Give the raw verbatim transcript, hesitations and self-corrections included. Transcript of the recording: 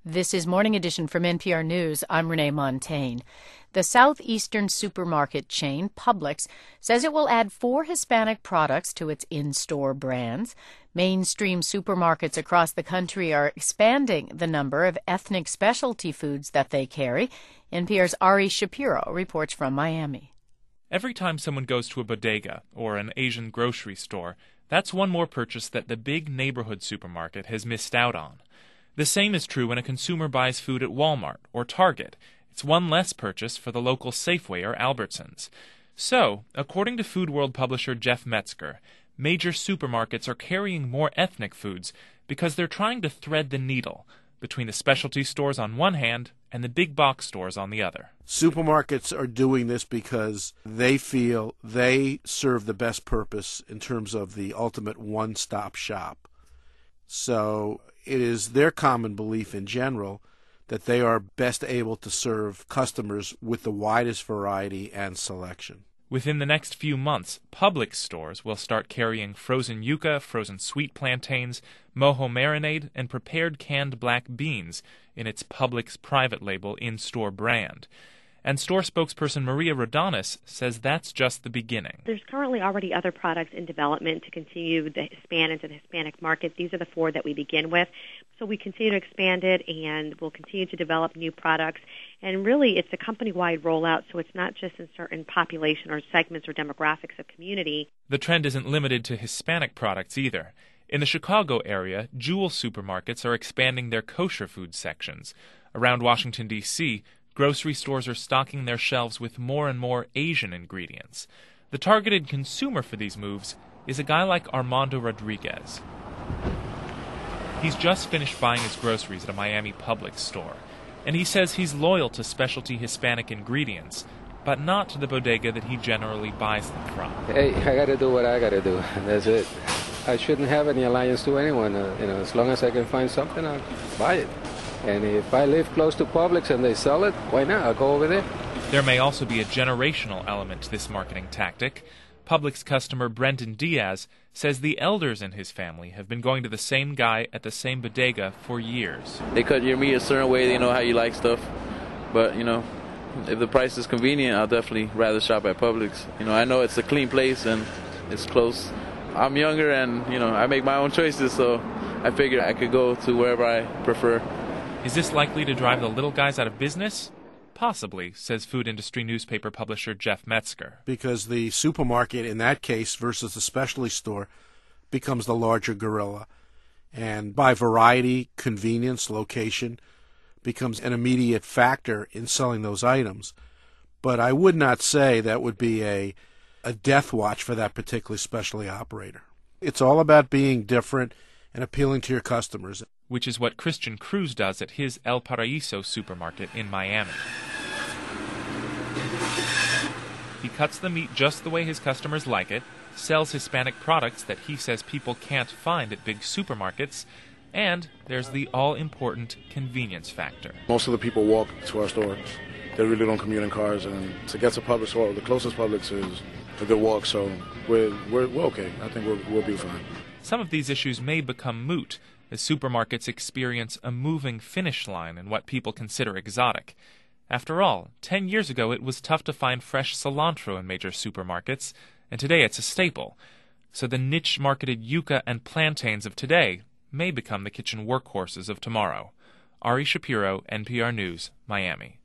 This is Morning Edition from N P R News. I'm Renee Montaigne. The southeastern supermarket chain, Publix, says it will add four Hispanic products to its in-store brands. Mainstream supermarkets across the country are expanding the number of ethnic specialty foods that they carry. N P R's Ari Shapiro reports from Miami. Every time someone goes to a bodega or an Asian grocery store, that's one more purchase that the big neighborhood supermarket has missed out on. The same is true when a consumer buys food at Walmart or Target. It's one less purchase for the local Safeway or Albertsons. So, according to Food World publisher Jeff Metzger, major supermarkets are carrying more ethnic foods because they're trying to thread the needle between the specialty stores on one hand and the big box stores on the other. Supermarkets are doing this because they feel they serve the best purpose in terms of the ultimate one-stop shop. So it is their common belief in general that they are best able to serve customers with the widest variety and selection. Within the next few months, Publix stores will start carrying frozen yuca, frozen sweet plantains, mojo marinade, and prepared canned black beans in its Publix private label in-store brand. And store spokesperson Maria Rodanis says that's just the beginning. There's currently already other products in development to continue the Hispanic and Hispanic market. These are the four that we begin with. So we continue to expand it, and we'll continue to develop new products. And really, it's a company-wide rollout, so it's not just in certain population or segments or demographics of community. The trend isn't limited to Hispanic products either. In the Chicago area, Jewel supermarkets are expanding their kosher food sections. Around Washington, D C, grocery stores are stocking their shelves with more and more Asian ingredients. The targeted consumer for these moves is a guy like Armando Rodriguez. He's just finished buying his groceries at a Miami Publix store, and he says he's loyal to specialty Hispanic ingredients, but not to the bodega that he generally buys them from. Hey, I gotta do what I gotta do. That's it. I shouldn't have any alliance to anyone. Uh, you know, as long as I can find something, I'll buy it. And if I live close to Publix and they sell it, why not? I'll go over there. There may also be a generational element to this marketing tactic. Publix customer Brendan Diaz says the elders in his family have been going to the same guy at the same bodega for years. They cut your meat a certain way, they know how you like stuff. But, you know, if the price is convenient, I'll definitely rather shop at Publix. You know, I know it's a clean place and it's close. I'm younger and, you know, I make my own choices, so I figured I could go to wherever I prefer. Is this likely to drive the little guys out of business? Possibly, says food industry newspaper publisher Jeff Metzger. Because the supermarket in that case versus the specialty store becomes the larger gorilla. And by variety, convenience, location, becomes an immediate factor in selling those items. But I would not say that would be a, a death watch for that particular specialty operator. It's all about being different and appealing to your customers. Which is what Christian Cruz does at his El Paraíso supermarket in Miami. He cuts the meat just the way his customers like it, sells Hispanic products that he says people can't find at big supermarkets, and there's the all-important convenience factor. Most of the people walk to our stores. They really don't commute in cars, and to get to Publix, well, the closest Publix is a good walk, so we're, we're, we're okay. I think we'll, we'll be fine. Some of these issues may become moot as supermarkets experience a moving finish line in what people consider exotic. After all, ten years ago it was tough to find fresh cilantro in major supermarkets, and today it's a staple. So the niche-marketed yuca and plantains of today may become the kitchen workhorses of tomorrow. Ari Shapiro, N P R News, Miami.